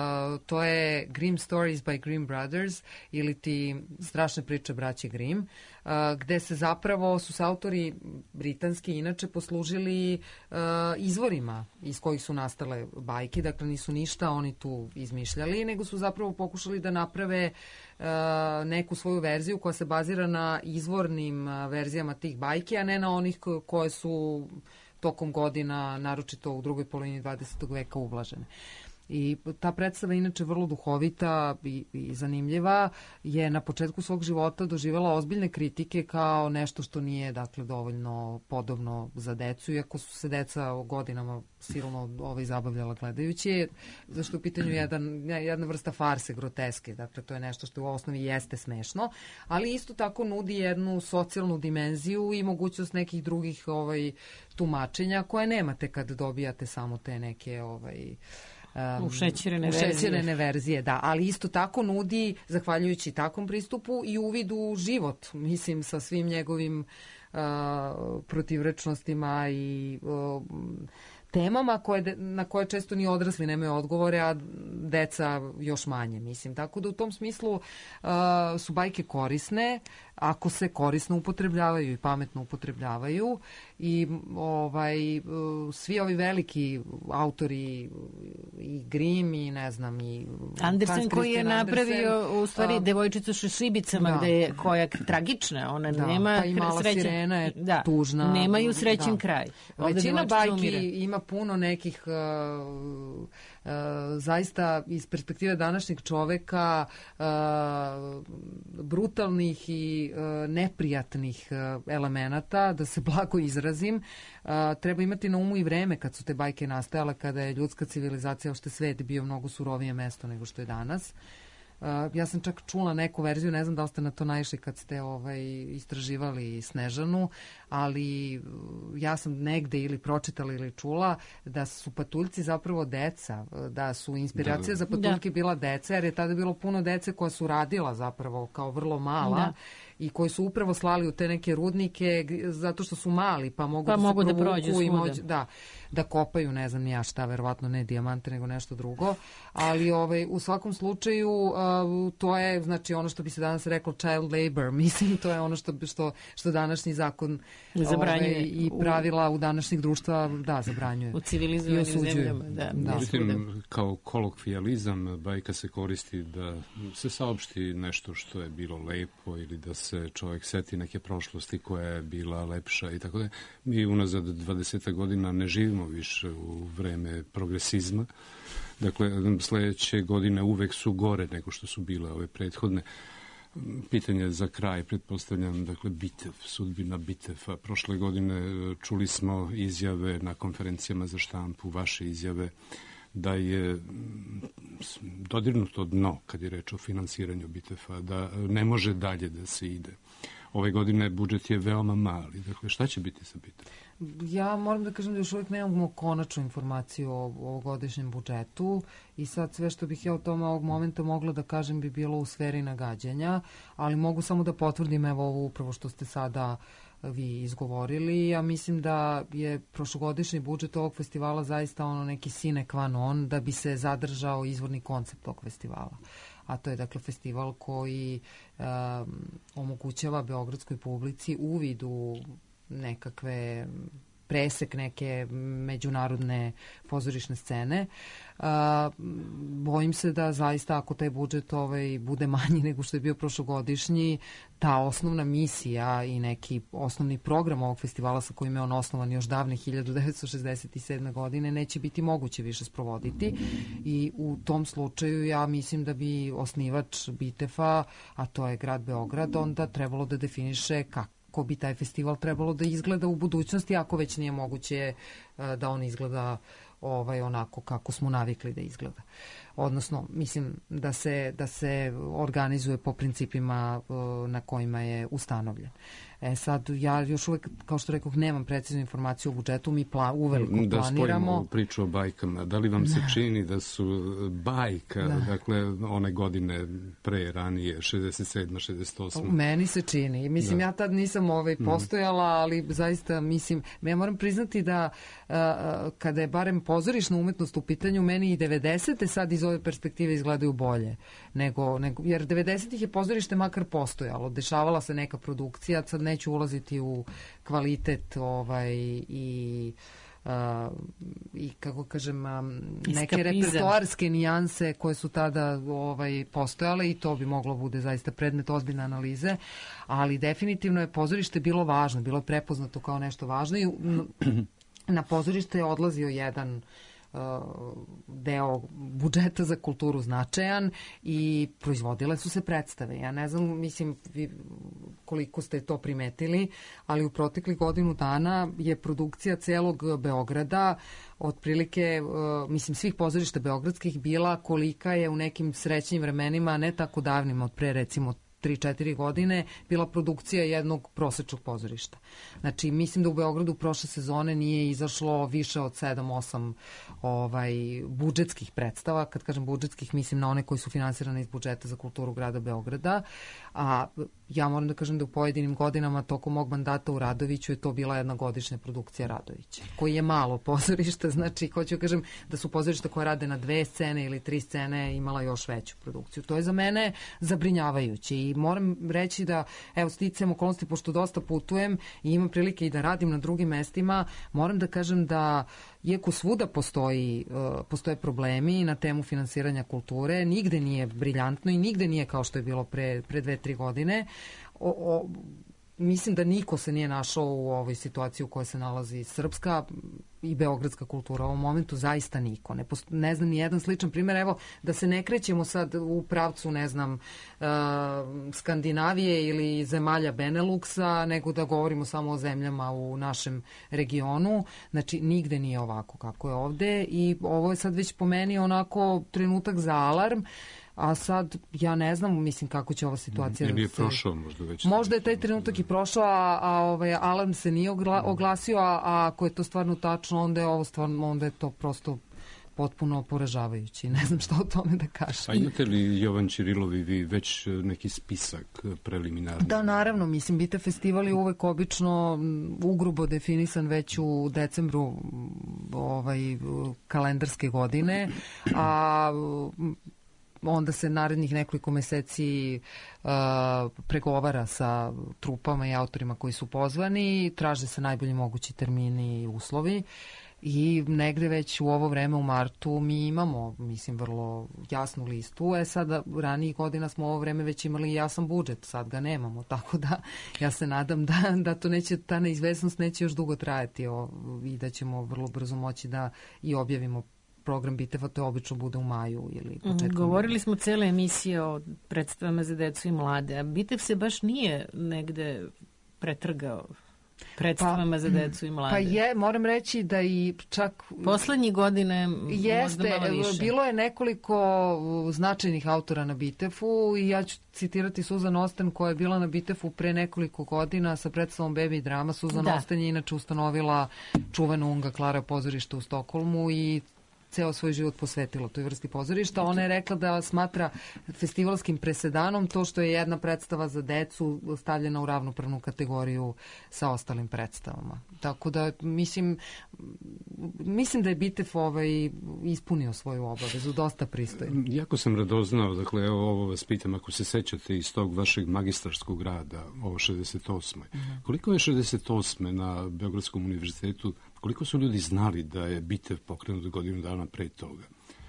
to je Grimm Stories by Grimm Brothers ili ti strašne priče braće Grimm, uh, gde se zapravo su se autori britanski inače poslužili uh, izvorima iz kojih su nastale bajke, dakle nisu ništa oni tu izmišljali, nego su zapravo pokušali da naprave uh, neku svoju verziju koja se bazira na izvornim uh, verzijama tih bajki, a ne na onih koje su tokom godina, naročito u drugoj polovini dvadesetog veka, ublažene. I ta predstava, inače vrlo duhovita i, i zanimljiva, je na početku svog života doživjela ozbiljne kritike kao nešto što nije, dakle, dovoljno podobno za decu, iako su se deca godinama silno ovaj, zabavljala gledajući, zašto je u pitanju jedan, jedna vrsta farse, groteske, dakle, to je nešto što u osnovi jeste smešno, ali isto tako nudi jednu socijalnu dimenziju i mogućnost nekih drugih ovaj, tumačenja koje nemate kad dobijate samo te neke ovaj, Um, ušećerene verzije. verzije, da, ali isto tako nudi, zahvaljujući takvom pristupu, i uvid u život, mislim, sa svim njegovim uh, protivrečnostima i uh, temama koje, na koje često ni odrasli nemaju odgovore, a deca još manje, mislim. Tako da u tom smislu uh, su bajke korisne, ako se korisno upotrebljavaju i pametno upotrebljavaju, i ovaj, uh, svi ovi veliki autori i Grimm i ne znam i Andersen koji je napravio Andersen, u stvari uh, devojčicu sa šibicama, da. Gde je koja tragična, ona da, nema pa i Mala srećen, sirena je da, tužna. Nemaju srećen da. kraj. Ovde većina bajki umire. Ima puno nekih uh, uh, zaista iz perspektive današnjeg čoveka uh, brutalnih i uh, neprijatnih uh, elemenata, da se blago izrazim. Uh, treba imati na umu i vreme kad su te bajke nastajale, kada je ljudska civilizacija, ošte svet bio mnogo surovije mesto nego što je danas. Uh, ja sam čak čula neku verziju, ne znam da li ste na to naišli kad ste ovaj, istraživali Snežanu, ali ja sam negde ili pročitala ili čula da su patuljci zapravo deca, da su inspiracija da. za patuljke da. bila deca, jer je tada bilo puno dece koja su radila zapravo kao vrlo mala, da. i koji su upravo slali u te neke rudnike zato što su mali, pa mogu pa da mogu se da provuku prođu i moć, svuda. da, da kopaju, ne znam ni ja šta, verovatno ne dijamante, nego nešto drugo. Ali ovaj, u svakom slučaju uh, to je, znači, ono što bi se danas reklo child labor. Mislim, to je ono što, što, što današnji zakon zabranjuje ovaj, i pravila u današnjih društva, da, zabranjuje. U civilizovanim zemljama, da. da. Međutim, kao kolokvijalizam, bajka se koristi da se saopšti nešto što je bilo lepo ili da se čovjek seti neke prošlosti koja je bila lepša i tako da. Mi unazad dvadeset godina ne živimo više u vreme progresizma. Dakle, sledeće godine uvek su gore nego što su bile ove prethodne. Pitanje za kraj, pretpostavljam, dakle, Bitev, sudbina Biteva. Prošle godine čuli smo izjave na konferencijama za štampu, vaše izjave, da je dodirnuto dno kad je reč o finansiranju Biteva, da ne može dalje da se ide. Ove godine budžet je veoma mali. Dakle, šta će biti sa Bitev? Ja moram da kažem da još uvijek nemamo konačnu informaciju o ovogodišnjem budžetu i sad sve što bih ja o tome ovog momenta mogla da kažem bi bilo u sferi nagađanja, ali mogu samo da potvrdim evo ovo upravo što ste sada vi izgovorili. Ja mislim da je prošlogodišnji budžet ovog festivala zaista ono neki sine qua non da bi se zadržao izvorni koncept tog festivala. A to je dakle festival koji um, omogućava beogradskoj publici uvid u nekakve presek neke međunarodne pozorišne scene. Uh, bojim se da zaista ako taj budžet ovaj, bude manji nego što je bio prošlogodišnji, ta osnovna misija i neki osnovni program ovog festivala sa kojim je on osnovan još davne hiljadu devetsto šezdeset sedme. godine neće biti moguće više sprovoditi i u tom slučaju ja mislim da bi osnivač Bitefa, a to je grad Beograd, onda trebalo da definiše kako ko bi taj festival trebalo da izgleda u budućnosti, ako već nije moguće da on izgleda ovaj, onako kako smo navikli da izgleda. Odnosno, mislim da se, da se organizuje po principima na kojima je ustanovljen. E sad, ja još uvek, kao što rekoh, nemam preciznu informaciju o budžetu, mi pla, uveliko da planiramo. Da spojimo priču o bajkama. Da li vam se čini da su bajka, da. dakle, one godine pre, ranije, šezdeset sedma šezdeset osma Meni se čini. Mislim, da. ja tad nisam ovaj, postojala, ali zaista, mislim, ja moram priznati da uh, kada je barem pozorišna umetnost u pitanju, meni i devedesete sad iz ove perspektive izgledaju bolje. Nego, nego, jer devedesetih je pozorište makar postojalo. Dešavala se neka produkcija, sad neću ulaziti u kvalitet ovaj, i, uh, i kako kažem, um, neke repertoarske nijanse koje su tada ovaj, postojale i to bi moglo bude zaista predmet ozbiljne analize, ali definitivno je pozorište bilo važno, bilo je prepoznato kao nešto važno i na pozorište je odlazio jedan deo budžeta za kulturu značajan i proizvodile su se predstave. Ja ne znam, mislim, vi koliko ste to primetili, ali u proteklih godinu dana je produkcija celog Beograda otprilike, mislim, svih pozorišta beogradskih bila kolika je u nekim srećnim vremenima, ne tako davnim, od pre recimo tri četiri godine, bila produkcija jednog prosečnog pozorišta. Znači, mislim da u Beogradu prošle sezone nije izašlo više od sedam osam ovaj, budžetskih predstava. Kad kažem budžetskih, mislim na one koji su finansirane iz budžeta za kulturu grada Beograda. A ja moram da kažem da u pojedinim godinama tokom mog mandata u Radoviću je to bila jedna godišnja produkcija Radovića, koji je malo pozorišta. Znači, hoću da kažem da su pozorišta koje rade na dve scene ili tri scene imala još veću produkciju. To je za mene zabrinjavajuće i moram reći da, evo, sticajem okolnosti, pošto dosta putujem i imam prilike i da radim na drugim mestima, moram da kažem da iako svuda postoji, uh, postoje problemi na temu finansiranja kulture, nigde nije briljantno i nigde nije kao što je bilo pre, pre dve, tri godine. O, o, mislim da niko se nije našao u ovoj situaciji u kojoj se nalazi srpska i beogradska kultura. U ovom momentu zaista niko. Ne, posto, ne znam ni jedan sličan primjer. Evo, da se ne krećemo sad u pravcu, ne znam, uh, Skandinavije ili zemalja Beneluxa, nego da govorimo samo o zemljama u našem regionu. Znači, nigde nije ovako kako je ovde i ovo je sad već po meni onako trenutak za alarm. A sad, ja ne znam, mislim, kako će ova situacija... Ili je prošao možda već. Možda je taj trenutak i prošao, a, a ovaj, alarm se nije ogla, oglasio, a, a ako je to stvarno tačno, onda je ovo stvarno, onda je to prosto potpuno poražavajući. Ne znam što o tome da kažem. A imate li, Jovan Ćirilov i vi, već neki spisak preliminarni? Da, naravno. Mislim, Bitev festival je uvek obično ugrubo definisan već u decembru ovaj, kalendarske godine, a onda se narednih nekoliko meseci uh, pregovara sa trupama i autorima koji su pozvani, traže se najbolji mogući termini i uslovi i negde već u ovo vreme u martu mi imamo, mislim, vrlo jasnu listu. E sada, ranijih godina smo u ovo vreme već imali jasan budžet, sad ga nemamo, tako da ja se nadam da, da to neće, ta neizvesnost neće još dugo trajati o, i da ćemo vrlo brzo moći da i objavimo program Biteva, to obično bude u maju ili početkom. Govorili smo cele emisije o predstavama za decu i mlade, a Bitev se baš nije negde pretrgao predstavama pa, za decu i mlade. Pa je, moram reći da i čak... Poslednjih godine jeste, možda malo više. Bilo je nekoliko značajnih autora na Bitefu i ja ću citirati Suzan Osten koja je bila na Bitefu pre nekoliko godina sa predstavom Baby drama. Suzan da. Osten je inače ustanovila čuvenu Unga Klara pozorište u Stokholmu i ceo svoj život posvetila toj vrsti pozorišta. Ona je rekla da smatra festivalskim presedanom to što je jedna predstava za decu stavljena u ravnopravnu kategoriju sa ostalim predstavama. Tako da, mislim, mislim da je Bitev ovaj, ispunio svoju obavezu, dosta pristojno. Jako sam radoznao, dakle, evo ovo vas pitam, ako se sećate iz tog vašeg magistarskog rada, ovo šezdeset osme. Mm-hmm. Koliko je šezdeset osme na Beogradskom univerzitetu, koliko su ljudi znali da je Bitev pokrenut godinu dana pre toga?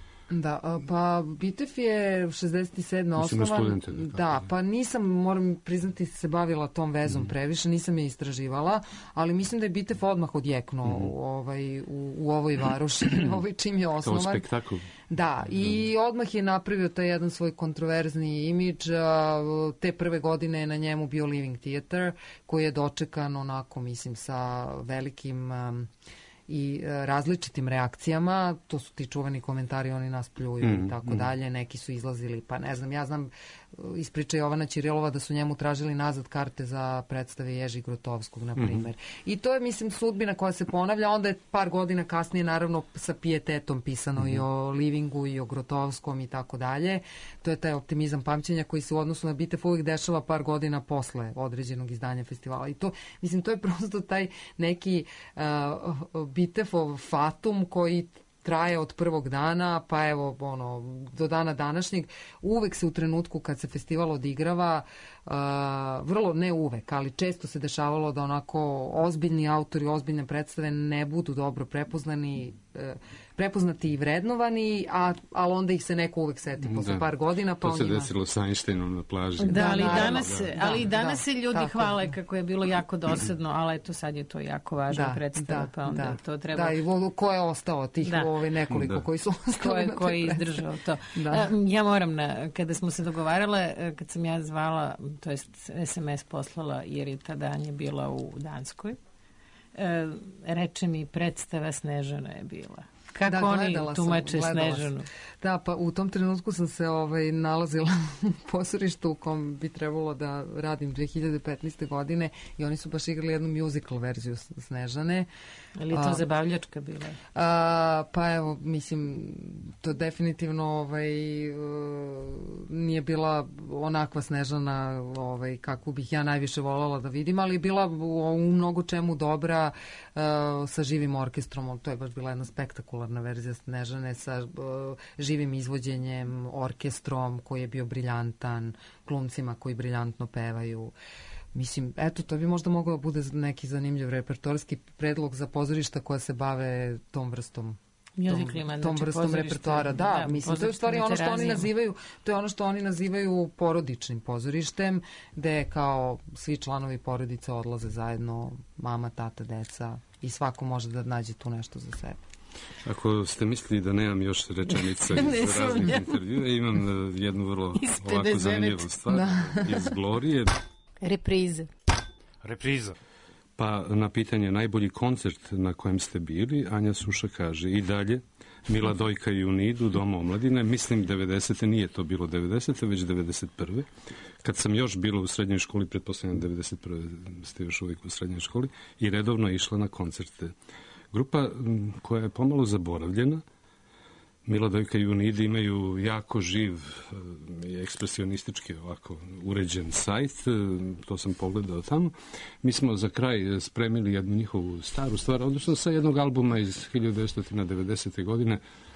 Da, pa Bitev je šezdeset sedme osnovan. Da, da, pa nisam, moram priznati, se bavila tom vezom mm. previše, nisam je istraživala, ali mislim da je Bitev odmah odjeknuo mm. ovaj, u, u ovoj varoši, ovaj čim je osnovan. Kao spektakl. Da, i odmah je napravio taj jedan svoj kontroverzni imidž. Te prve godine je na njemu bio Living Theater, koji je dočekan onako, mislim, sa velikim... Um, i različitim reakcijama, to su ti čuveni komentari, oni nas pljuju mm, i tako mm. dalje, neki su izlazili, pa ne znam, ja znam iz priče Jovana Ćirilova da su njemu tražili nazad karte za predstave Ježi Grotovskog, na primer. Mm. I to je, mislim, sudbina koja se ponavlja, onda je par godina kasnije, naravno, sa pijetetom pisano mm. i o Livingu i o Grotovskom i tako dalje. To je taj optimizam pamćenja koji se u odnosu na Bitev uvijek dešava par godina posle određenog izdanja festivala. I to, mislim, to je prosto taj neki uh, Bitefov fatum koji traje od prvog dana, pa evo, ono, do dana današnjeg. Uvek se u trenutku kad se festival odigrava, uh, vrlo, ne uvek, ali često se dešavalo da onako ozbiljni autori, ozbiljne predstave ne budu dobro prepoznani, uh, prepoznati i vrednovani, a, ali onda ih se neko uvek seti posle da. par godina. Pa to se njima... desilo sa Einsteinom na plaži. Da, ali da, danas, da, ali da, danas da, se ljudi tako. hvale kako je bilo jako dosadno, ali eto sad je to jako važna da, predstava, da, pa onda da, to treba... Da, i ko je ostao tih da. ove nekoliko da. koji su ostali ko je, na koji izdržao to. Da. Ja moram, na, kada smo se dogovarale, kad sam ja zvala, to jest es em es poslala, jer je tada Anja bila u Danskoj, reče mi predstava Snežana je bila. Kako da, oni tumače sam, Snežanu? Da, pa u tom trenutku sam se ovaj, nalazila u pozorištu u kom bi trebalo da radim dve hiljade petnaeste. godine i oni su baš igrali jednu musical verziju Snežane. Ali je to a, zabavljačka bila? A, pa evo, mislim, to definitivno ovaj, nije bila onakva Snežana ovaj, kakvu bih ja najviše voljela da vidim, ali je bila u, u mnogo čemu dobra uh, sa živim orkestrom. To je baš bila jedna spektakularna verzija Snežane sa uh, živim izvođenjem, orkestrom koji je bio briljantan, glumcima koji briljantno pevaju. Mislim, eto, to bi možda mogao da bude neki zanimljiv repertoarski predlog za pozorišta koja se bave tom vrstom Mjuziklima, tom, tom znači vrstom repertoara. Da, da, mislim, to je u stvari ono što oni nazivaju, to je ono što oni nazivaju porodičnim pozorištem, gde kao svi članovi porodice odlaze zajedno, mama, tata, deca i svako može da nađe tu nešto za sebe. Ako ste mislili da nemam još rečenica iz raznih intervjua, imam jednu vrlo ovako zanimljivu stvar da. iz Glorije. Repriza. Repriza. Pa na pitanje najbolji koncert na kojem ste bili, Anja Suša kaže i dalje Mila Dojka i Unidu, Dom omladine, mislim devedesete, nije to bilo devedesete, već devedeset prve. Kad sam još bila u srednjoj školi, pretpostavljam devedeset prve ste još uvijek u srednjoj školi, i redovno išla na koncerte. Grupa koja je pomalo zaboravljena, Milodojka i Junidi imaju jako živ i ekspresionistički ovako uređen sajt, to sam pogledao tamo. Mi smo za kraj spremili jednu njihovu staru stvar, odnosno sa jednog albuma iz hiljadu devetsto devedesete. godine.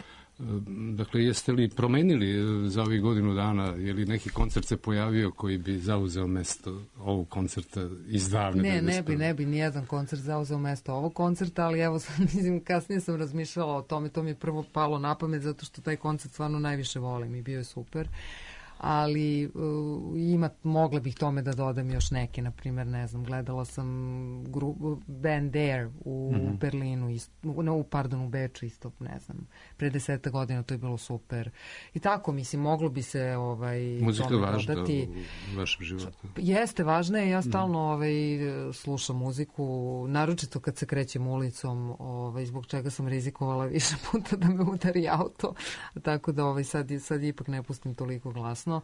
Dakle, jeste li promenili za ovih godinu dana, je li neki koncert se pojavio koji bi zauzeo mesto ovog koncerta iz davne Ne, devedesete. ne bi, ne bi nijedan koncert zauzeo mesto ovog koncerta, ali evo, mislim, kasnije sam razmišljala o tome, to mi je prvo palo na pamet, zato što taj koncert stvarno najviše volim i bio je super. Ali uh, ima, mogla bih tome da dodam još neke, na primjer, ne znam, gledala sam grupu band Air u mm-hmm. Berlinu, isto, no, pardon, u Beču isto, ne znam, pre deseta godina, to je bilo super. I tako, mislim, moglo bi se ovaj, muzika tome važna dodati. u vašem životu. Jeste, važna je, ja stalno ovaj, slušam muziku, naročito kad se krećem ulicom, ovaj, zbog čega sam rizikovala više puta da me udari auto, tako da ovaj, sad, sad ipak ne pustim toliko glasno.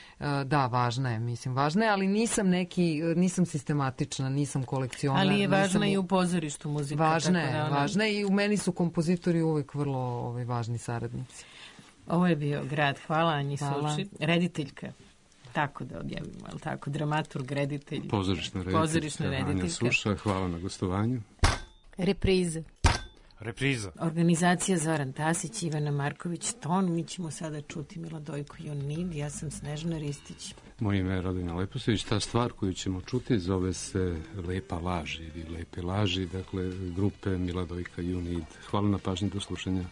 Da, važna je, mislim, važna je, ali nisam neki, nisam sistematična, nisam kolekcionar. Ali je važna nisam... i u pozorištu muzika. Važna je, da ona... važna je i u meni su kompozitori uvek vrlo ovaj, važni saradnici. Ovo je bio Grad. Hvala Anji Hvala. Suči. Rediteljka. Tako da objavimo, ali tako, dramaturg, reditelj. Pozorišna rediteljka. Pozorišna rediteljka. Anja Suša, hvala na gostovanju. Repriza. Repriza. Organizacija Zoran Tasić, Ivana Marković, ton. Mi ćemo sada čuti Milodojku i Junid. Ja sam Snežana Ristić. Moje ime je Radovina Leposević. Ta stvar koju ćemo čuti zove se Lepa laž ili Lepe laži, dakle, grupe Milodojka i Junid. Hvala na pažnji, do slušanja.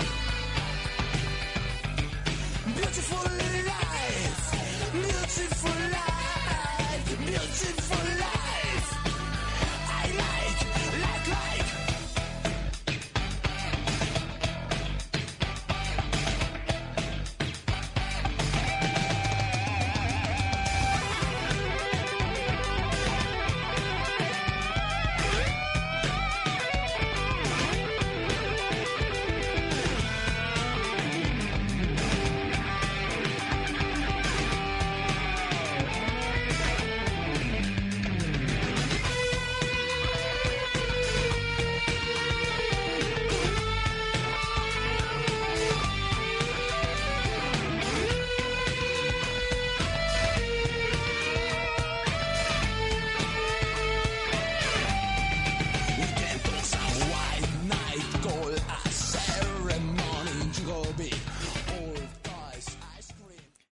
Beautiful life, beautiful